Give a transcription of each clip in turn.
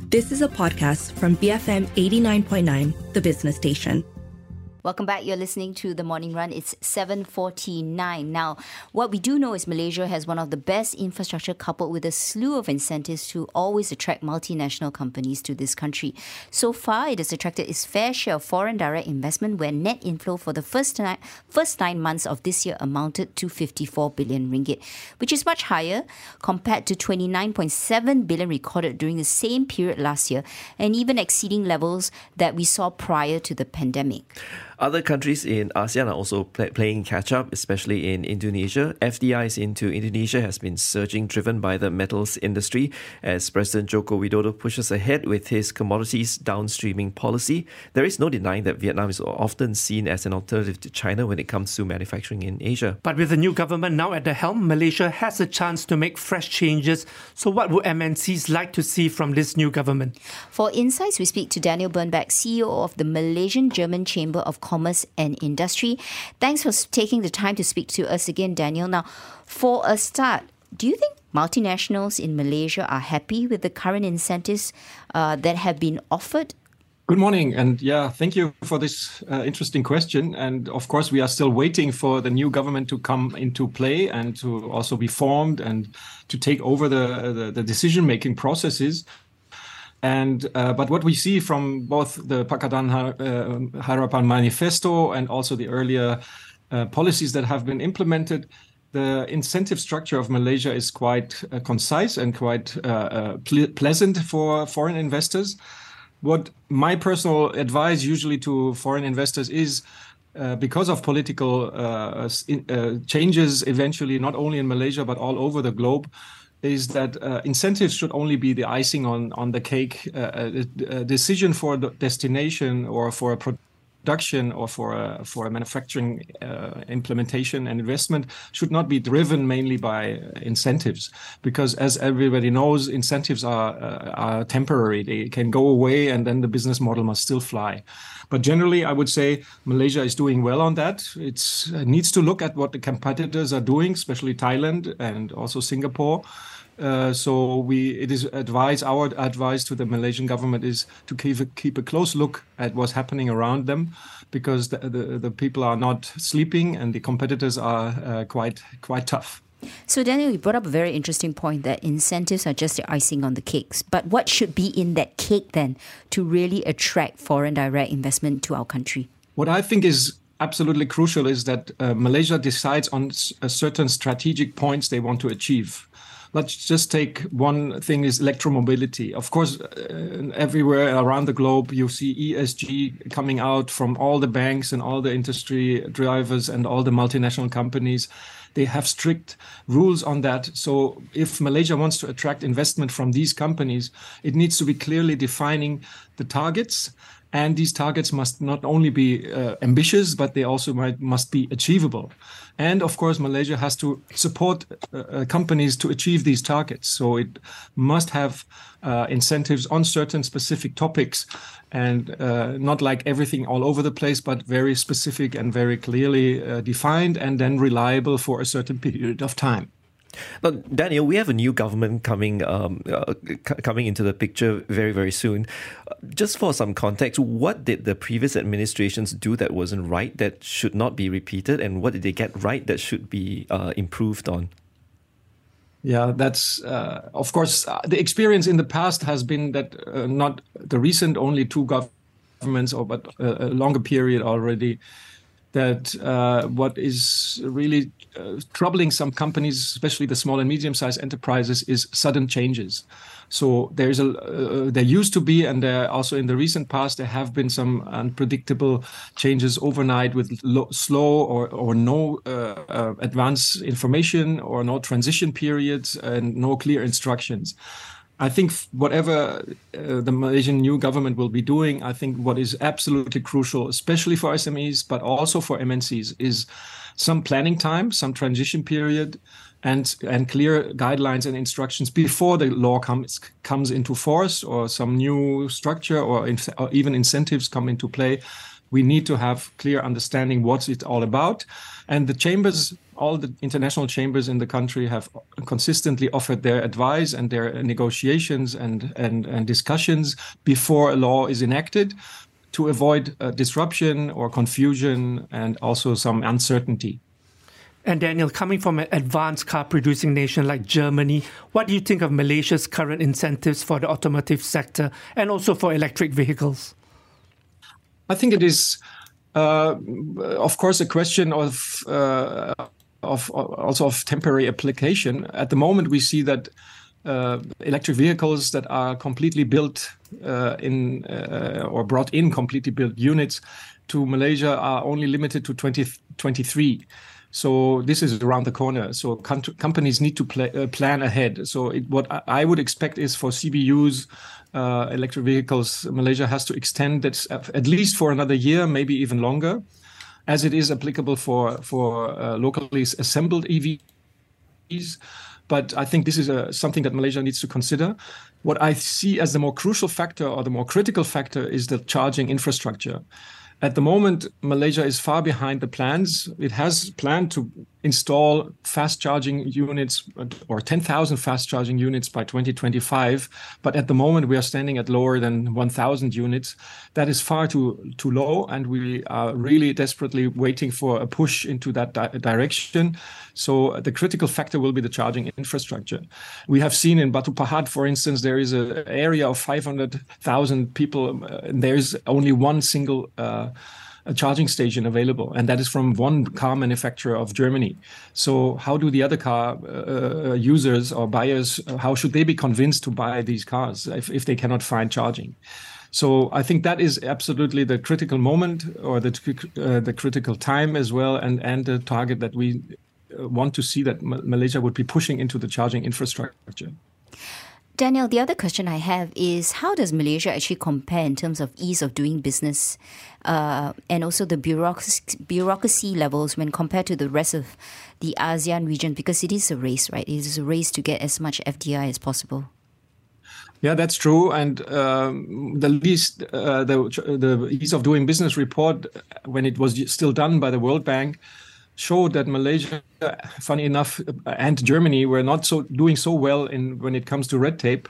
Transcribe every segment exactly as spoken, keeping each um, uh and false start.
This is a podcast from B F M eighty-nine point nine, the business station. Welcome back. You're listening to The Morning Run. It's seven forty-nine. Now, what we do know is Malaysia has one of the best infrastructure coupled with a slew of incentives to always attract multinational companies to this country. So far, it has attracted its fair share of foreign direct investment, where net inflow for the first nine, first nine months of this year amounted to fifty-four billion ringgit, which is much higher compared to twenty-nine point seven billion recorded during the same period last year, and even exceeding levels that we saw prior to the pandemic. Other countries in ASEAN are also play, playing catch-up, especially in Indonesia. F D Is into Indonesia has been surging, driven by the metals industry, as President Joko Widodo pushes ahead with his commodities downstreaming policy. There is no denying that Vietnam is often seen as an alternative to China when it comes to manufacturing in Asia. But with the new government now at the helm, Malaysia has a chance to make fresh changes. So what would M N Cs like to see from this new government? For insights, we speak to Daniel Bernbach, C E O of the Malaysian-German Chamber of Commerce and Industry. Thanks for taking the time to speak to us again, Daniel. Now, for a start, do you think multinationals in Malaysia are happy with the current incentives uh, that have been offered? Good morning. And yeah, thank you for this uh, interesting question. And of course, we are still waiting for the new government to come into play and to also be formed and to take over the, the, the decision-making processes. And uh, but what we see from both the Pakatan uh, Harapan Manifesto and also the earlier uh, policies that have been implemented, the incentive structure of Malaysia is quite uh, concise and quite uh, uh, ple- pleasant for foreign investors. What my personal advice usually to foreign investors is, uh, because of political uh, uh, changes eventually, not only in Malaysia but all over the globe, is that uh, incentives should only be the icing on, on the cake. Uh, a, a decision for the destination or for a production or for a, for a manufacturing uh, implementation and investment should not be driven mainly by incentives. Because as everybody knows, incentives are, uh, are temporary. They can go away and then the business model must still fly. But generally, I would say Malaysia is doing well on that. It's, it needs to look at what the competitors are doing, especially Thailand and also Singapore. Uh, so we, it is advice, our advice to the Malaysian government is to keep a, keep a close look at what's happening around them, because the, the, the people are not sleeping and the competitors are uh, quite quite tough. So Daniel, you brought up a very interesting point that incentives are just the icing on the cakes. But what should be in that cake then to really attract foreign direct investment to our country? What I think is absolutely crucial is that uh, Malaysia decides on s- certain strategic points they want to achieve. Let's just take one thing is electromobility. Of course, uh, everywhere around the globe, you see E S G coming out from all the banks and all the industry drivers and all the multinational companies. They have strict rules on that. So if Malaysia wants to attract investment from these companies, it needs to be clearly defining the targets. And these targets must not only be uh, ambitious, but they also might, must be achievable. And of course, Malaysia has to support uh, companies to achieve these targets. So it must have uh, incentives on certain specific topics, and uh, not like everything all over the place, but very specific and very clearly uh, defined and then reliable for a certain period of time. Now, Daniel, we have a new government coming um, uh, c- coming into the picture very, very soon. Uh, just for some context, what did the previous administrations do that wasn't right, that should not be repeated? And what did they get right that should be uh, improved on? Yeah, that's, uh, of course, uh, the experience in the past has been that uh, not the recent only two governments, or but a, a longer period already, that uh, what is really uh, troubling some companies, especially the small and medium-sized enterprises, is sudden changes. So there's a uh, there used to be, and there also in the recent past, there have been some unpredictable changes overnight with lo- slow or or no uh, uh, advance information or no transition periods and no clear instructions. I think whatever uh, the Malaysian new government will be doing, I think what is absolutely crucial, especially for S M Es, but also for M N Cs, is some planning time, some transition period, and and clear guidelines and instructions before the law comes comes into force, or some new structure or, in, or even incentives come into play, we need to have clear understanding what's it all about. And the chambers, all the international chambers in the country have consistently offered their advice and their negotiations and, and, and discussions before a law is enacted to avoid uh, disruption or confusion and also some uncertainty. And Daniel, coming from an advanced car-producing nation like Germany, what do you think of Malaysia's current incentives for the automotive sector and also for electric vehicles? I think it is, uh, of course, a question of, uh, of also of temporary application. At the moment, we see that uh, electric vehicles that are completely built uh, in uh, or brought in completely built units to Malaysia are only limited to twenty twenty-three. So this is around the corner. So com- companies need to play, uh, plan ahead. So it, what I would expect is for C B Us, uh, electric vehicles, Malaysia has to extend that at least for another year, maybe even longer, as it is applicable for, for uh, locally assembled E Vs. But I think this is a, something that Malaysia needs to consider. What I see as the more crucial factor or the more critical factor is the charging infrastructure. At the moment, Malaysia is far behind the plans. It has planned to install fast charging units or ten thousand fast charging units by twenty twenty-five. But at the moment, we are standing at lower than one thousand units. That is far too, too low. And we are really desperately waiting for a push into that di- direction. So the critical factor will be the charging infrastructure. We have seen in Batu Pahat, for instance, there is an area of five hundred thousand people. Uh, and there is only one single uh, a charging station available, and that is from one car manufacturer of Germany. So how do the other car uh, users or buyers, how should they be convinced to buy these cars if, if they cannot find charging? So I think that is absolutely the critical moment or the, uh, the critical time as well, and, and the target that we want to see that Malaysia would be pushing into the charging infrastructure. Daniel, the other question I have is how does Malaysia actually compare in terms of ease of doing business uh, and also the bureaucracy, bureaucracy levels when compared to the rest of the ASEAN region? Because it is a race, right? It is a race to get as much F D I as possible. Yeah, that's true. And um, the least, uh, the, the ease of doing business report, when it was still done by the World Bank, showed that Malaysia, funny enough, and Germany were not so doing so well in when it comes to red tape.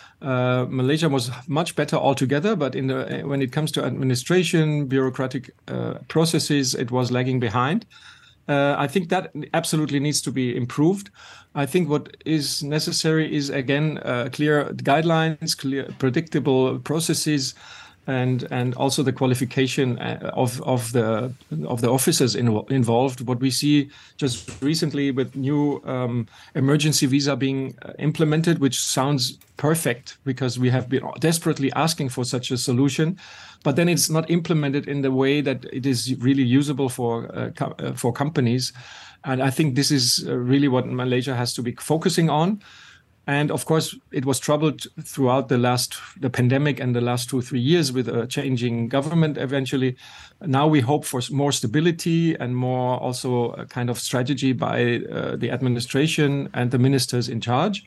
Uh, Malaysia was much better altogether, but in the when it comes to administration, bureaucratic uh, processes, it was lagging behind. Uh, I think that absolutely needs to be improved. I think what is necessary is again uh, clear guidelines, clear, predictable processes. And and also the qualification of of the of the officers in, involved. What we see just recently with new um, emergency visa being implemented, which sounds perfect because we have been desperately asking for such a solution, but then it's not implemented in the way that it is really usable for uh, co- uh, for companies. And I think this is really what Malaysia has to be focusing on. And of course, it was troubled throughout the last, the pandemic and the last two, three years with a changing government eventually. Now we hope for more stability and more also a kind of strategy by uh, the administration and the ministers in charge.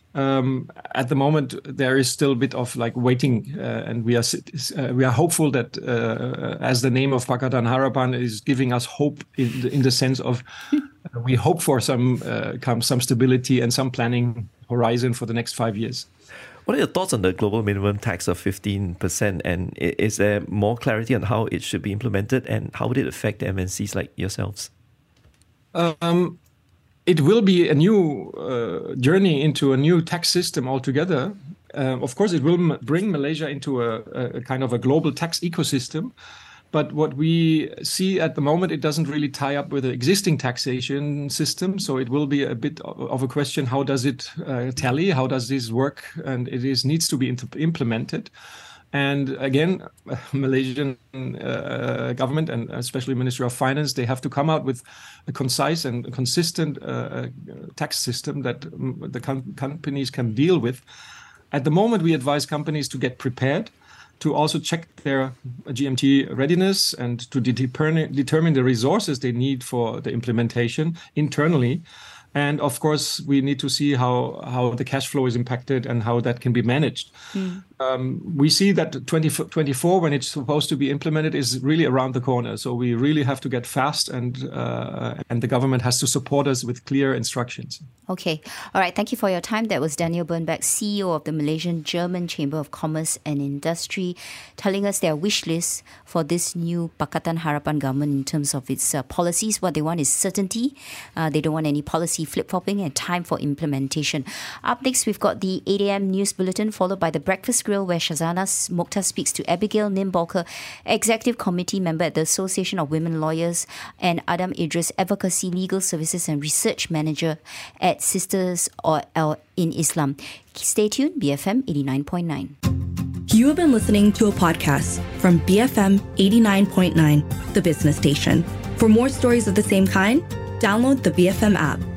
Um, at the moment, there is still a bit of like waiting, uh, and we are uh, we are hopeful that, uh, as the name of Pakatan Harapan is giving us hope in the, in the sense of uh, we hope for some uh, some stability and some planning horizon for the next five years. What are your thoughts on the global minimum tax of fifteen percent, and is there more clarity on how it should be implemented, and how would it affect the M N Cs like yourselves? Um, It will be a new uh, journey into a new tax system altogether. Uh, of course, it will m- bring Malaysia into a, a kind of a global tax ecosystem. But what we see at the moment, it doesn't really tie up with the existing taxation system. So it will be a bit of a question: how does it uh, tally? How does this work? And it is needs to be int- implemented. And again, Malaysian uh, government and especially Ministry of Finance, they have to come out with a concise and consistent uh, tax system that the com- companies can deal with. At the moment, we advise companies to get prepared, to also check their G M T readiness and to de- determine the resources they need for the implementation internally. And of course, we need to see how, how the cash flow is impacted and how that can be managed. Mm. um, we see that twenty twenty-four, when it's supposed to be implemented, is really around the corner. So we really have to get fast, and uh, and the government has to support us with clear instructions. Okay. All right. Thank you for your time. That was Daniel Bernbach, C E O of the Malaysian-German Chamber of Commerce and Industry, telling us their wish list for this new Pakatan Harapan government in terms of its uh, policies. What they want is certainty. Uh, they don't want any policy flip-flopping, and time for implementation. Up next, we've got the eight a.m. news bulletin, followed by the Breakfast Grill, where Shazana Mokhtar speaks to Abigail Nimbolker, Executive Committee member at the Association of Women Lawyers, and Adam Idris, Advocacy, Legal Services and Research Manager at Sisters in Islam. Stay tuned, B F M eighty-nine point nine. You have been listening to a podcast from B F M eighty-nine point nine, the business station. For more stories of the same kind, download the B F M app.